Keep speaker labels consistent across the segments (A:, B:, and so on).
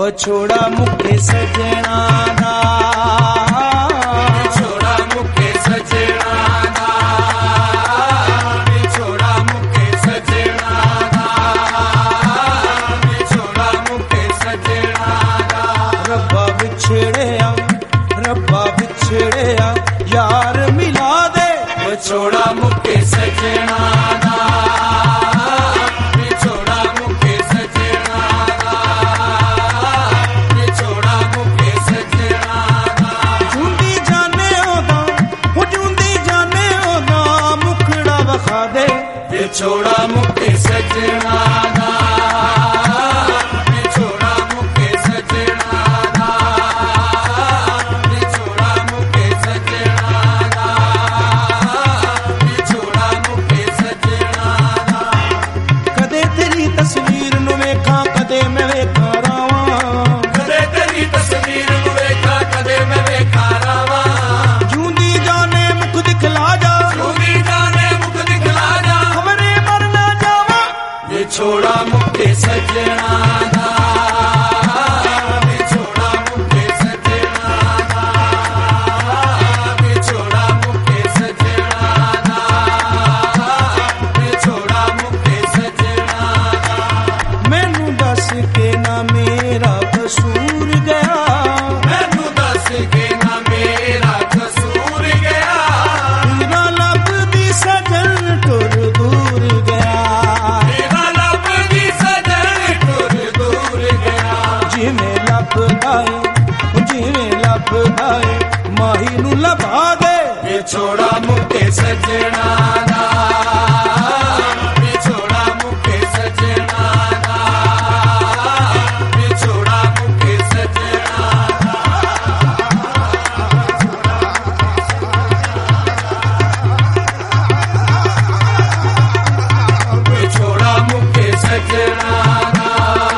A: ਵਿਛੋੜਾ ਮੁੱਕੇ ਸਜਣਾ ਦਾ,
B: ਵਿਛੋੜਾ ਮੁੱਕੇ ਸਜਣਾ ਦਾ, ਵਿਛੋੜਾ ਮੁੱਕੇ ਸਜਣਾ ਦਾ, ਵਿਛੋੜਾ ਮੁੱਕੇ ਸਜਣਾ ਦਾ।
A: ਰੱਬਾ ਵਿਛੜਿਆ, ਰੱਬਾ ਵਿਛੜਿਆ ਯਾਰ ਮਿਲਾ ਦੇ,
B: ਵਿਛੋੜਾ ਮੁੱਕੇ ਸਜਣਾ ਦਾ, ਵਿਛੋੜਾ ਮੁੱਕੇ ਸਜਣਾ ਦਾ, ਵਿਛੋੜਾ ਮੁੱਕੇ ਸਜਣਾ ਦਾ।
A: ਜੁੰਦੀ ਜਾਣੇ ਉਹਦਾ, ਉਹ ਜੁੰਦੀ ਜਾਣੇ ਉਹਦਾ ਮੁਖੜਾ ਵਿਖਾ ਦੇ,
B: ਵਿਛੋੜਾ ਮੁੱਕੇ ਸਜਣਾ ਦਾ, ਵਿਛੋੜਾ ਮੁੱਕੇ ਸਜਣਾ ਦਾ, ਵਿਛੋੜਾ ਮੁੱਕੇ ਸਜਣਾ ਦਾ, ਵਿਛੋੜਾ ਮੁੱਕੇ ਸਜਣਾ ਦਾ।
A: ਕਦੇ ਤੇਰੀ ਤਸਵੀਰ ਨੂੰ ਵੇਖਾਂ, ਕਦੇ ਮੈਂ ਵੇਖਾਂ ਰਾਵਾਂ,
B: ਕਦੇ ਤੇਰੀ ਤਸਵੀਰ ਨੂੰ ਵੇਖਾਂ, ਕਦੇ ਮੈਂ ਵੇਖਾਂ ਰਾਵਾਂ।
A: ਜੂੰਦੀ ਜਾਣੇ ਮੁਖ ਦਿਖਲਾ ਜਾ,
B: ਜੂੰਦੀ ਜਾਣੇ ਮੁਖ ਦਿਖਲਾ ਜਾ,
A: ਖਬਰੇ ਮਰ ਨਾ ਜਾਵਾਂ,
B: ਵਿਛੋੜਾ ਮੁੱਕੇ ਸਜਣਾ ਦਾ, ਵਿਛੋੜਾ ਮੁੱਕੇ ਸਜਣਾ ਦਾ, ਵਿਛੋੜਾ ਮੁੱਕੇ ਸਜਣਾ ਦਾ, ਵਿਛੋੜਾ ਮੁੱਕੇ ਸਜਣਾ ਦਾ।
A: ਮੈਨੂੰ ਦੱਸ ਕੇ ਨਾ ਮੇਰਾ ਕਸੂਰ ਗਿਆ,
B: ਮੈਨੂੰ ਦੱਸ ਕੇ ਨਾ ਮੇਰਾ ਕਸੂਰ ਗਿਆ,
A: ਤੇਰਾ ਲੱਭਦੀ ਸਜਣ ਟੁਰ ਦੂਰ ਗਿਆ,
B: ਤੇਰਾ ਲੱਭਦੀ ਸਜਣ ਟੁਰ ਦੂਰ ਗਿਆ।
A: ਜਿਵੇਂ ਲੱਭਦਾ ਏ, ਜਿਵੇਂ ਲੱਭਦਾ ਏ ਮਾਹੀ ਨੂੰ ਲੱਭਾ ਦੇ,
B: ਵਿਛੋੜਾ ਮੁੱਕੇ ਸਜਣਾ ਦਾ, ਵਿਛੋੜਾ ਮੁੱਕੇ ਸਜਣਾ ਦਾ, ਵਿਛੋੜਾ ਮੁੱਕੇ ਸਜਣਾ ਦਾ। ਵਿਛੋੜਾ ਮੁੱਕੇ ਸਜਣਾ ਦਾ,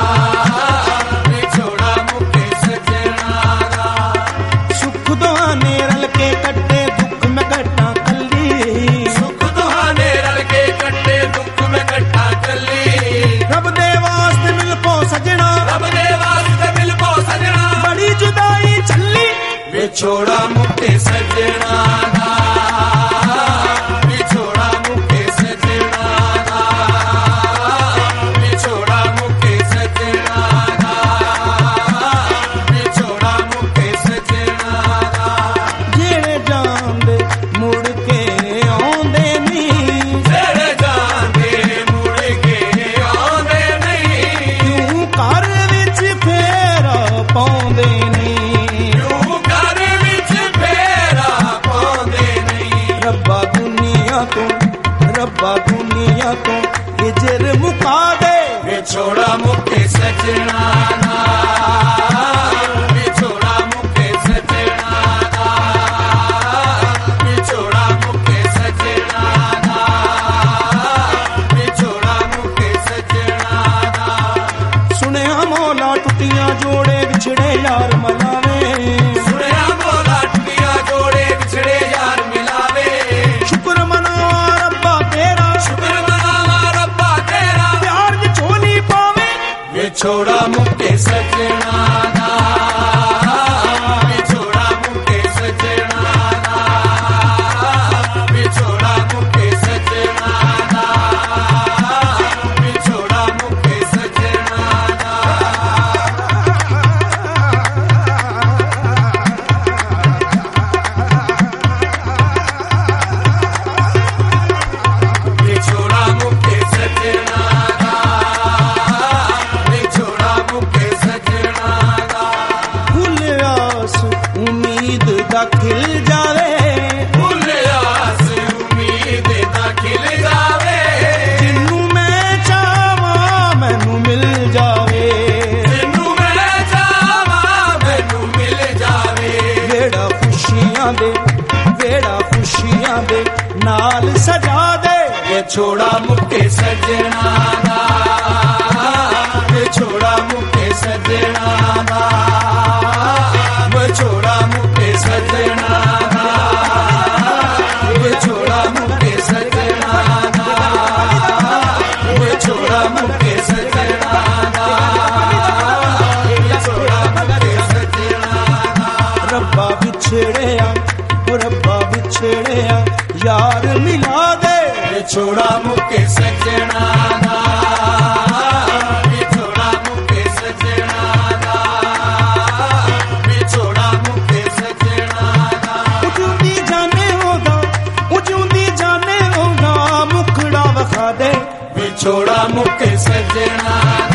B: ਵਿਛੋੜਾ ਮੁੱਕੇ ਸਜਣਾ ਦਾ।
A: ਸੁੱਖ ਦੁਆਨੇ ਰਲ ਕੇ ਕੱਟੇ ਦੁੱਖ ਮੈਂ ਕੱਟਾਂ ਕੱਲੀ,
B: ਸੁੱਖ ਦੁਹਾਨੇ ਰਲ ਕੇ ਕੱਟੇ ਦੁੱਖ ਮੈਂ ਕੱਟਾ ਕੱਲੀ।
A: ਰੱਬ ਦੇ ਵਾਸਤੇ ਮਿਲ ਪੋ ਸਜਣਾ,
B: ਰੱਬ ਦੇ ਵਾਸਤੇ ਮਿਲ ਪੋ ਸਜਣਾ,
A: ਬੜੀ ਜੁਦਾਈ ਚੱਲੀ,
B: ਵਿਛੋੜਾ ਮੁੱਕੇ ਸਜਣਾ ਦਾ, ਵਿਛੋੜਾ ਮੁੱਕੇ ਸਜਣਾ ਦਾ, ਵਿਛੋੜਾ ਮੁੱਕੇ ਸਜਣਾ ਦਾ, ਵਿਛੋੜਾ ਮੁੱਕੇ ਸਜਣਾ ਦਾ।
A: ਜਿਹੜੇ ਜਾਂਦੇ ਮੁੜ ਕੇ ਆਉਂਦੇ ਨਹੀਂ,
B: ਜਿਹੜੇ ਜਾਂਦੇ ਮੁੜ ਕੇ ਆਉਂਦੇ ਨਹੀਂ,
A: ਕਿਉਂ ਘਰ ਵਿੱਚ ਫੇਰਾ ਪਾਉਂਦੇ ਨਹੀਂ,
B: ਕਿਉਂ ਘਰ ਵਿੱਚ ਫੇਰਾ ਪਾਉਂਦੇ ਨਹੀਂ।
A: ਰੱਬਾ ਦੁਨੀਆ ਤੋਂ ਹਿਜਰ ਮੁਕਾ ਦੇ,
B: ਵਿਛੋੜਾ ਮੁੱਕੇ ਸਜਣਾ ਦਾ, ਵਿਛੋੜਾ ਮੁੱਕੇ ਸਜਣਾ ਦਾ, ਵਿਛੋੜਾ ਮੁੱਕੇ ਸਜਣਾ ਦਾ, ਵਿਛੋੜਾ ਮੁੱਕੇ ਸਜਣਾ ਦਾ।
A: ਸੁਣਿਆ ਮੌਲਾ ਟੁੱਟੀਆਂ ਜੋੜੇ ਵਿਛੜੇ ਯਾਰ ਮਲਾਵੇ,
B: ਸੁਣਿਆ ਮੌਲਾ ਟੁੱਟੀਆਂ ਜੋੜੇ ਵਿਛੜੇ ਯਾਰ ਮਿਲਾਵੇ,
A: ਸ਼ੁਕਰ ਮਨਾਵਾ ਰੱਬਾ ਤੇਰਾ,
B: ਸ਼ੁਕਰ ਮਨਾਵਾ ਰੱਬਾ ਤੇਰਾ,
A: ਪਿਆਰ ਚ ਝੋਲੀ ਪਾਵੇ,
B: ਵਿਛੋੜਾ ਮੁੱਕੇ ਸਜਣਾ ਦਾ, ਵਿਛੋੜਾ ਮੁੱਕੇ ਸਜਣਾ ਦਾ, ਵਿਛੋੜਾ ਮੁੱਕੇ ਸਜਣਾ ਦਾ, ਵਿਛੋੜਾ ਮੁੱਕੇ ਸਜਣਾ ਦਾ। ਵਿਛੋੜਾ ਮੁੱਕੇ ਸਜਣਾ ਦਾ, ਵਿਛੋੜਾ ਮੁੱਕੇ ਸਜਣਾ ਦਾ।
A: ਫੁੱਲ ਆਸ ਉਮੀਦ ਦਾ ਖਿਲ ਜਾਵੇ,
B: ਫੁੱਲ ਆਸ ਉਮੀਦ ਦਾ ਖਿਲ ਜਾਵੇ,
A: ਜਿੰਨੂੰ ਮੈਂ ਚਾਹਾਂ ਮੈਨੂੰ ਮਿਲ ਜਾਵੇ,
B: ਤੈਨੂੰ ਮੈਂ ਚਾਹਾਂ ਮੈਨੂੰ ਮਿਲ ਜਾਵੇ,
A: ਵੇੜਾ ਖੁਸ਼ੀਆਂ ਦੇ ਨਾਲ ਸਜਾ ਦੇ,
B: ਵਿਛੋੜਾ ਮੁੱਕੇ ਸਜਣਾ ਦਾ, ਵਿਛੋੜਾ ਮੁੱਕੇ ਸਜਣਾ ਦਾ, ਵਿਛੋੜਾ ਮੁੱਕੇ ਸਜਣਾ ਦਾ, ਵਿਛੋੜਾ ਮੁੱਕੇ ਸਜਣਾ ਦਾ, ਵਿਛੋੜਾ ਮੁੱਕੇ ਸਜਣਾ ਦਾ, ਵਿਛੋੜਾ ਵਿਛੋੜਾ ਮੁੱਕੇ ਸੱਜਣਾ ਦਾ ਵਿਛੋੜਾ ਮੁੱਕੇ ਸੱਜਣਾ ਦਾ ਵਿਛੋੜਾ ਮੁੱਕੇ ਸੱਜਣਾ ਦਾ
A: ਉਜੂਦੀ ਜਾਣੇ ਹੋਗਾ ਮੁਖੜਾ ਵਖਾ ਦੇ
B: ਵਿਛੋੜਾ ਮੁੱਕੇ ਸੱਜਣਾ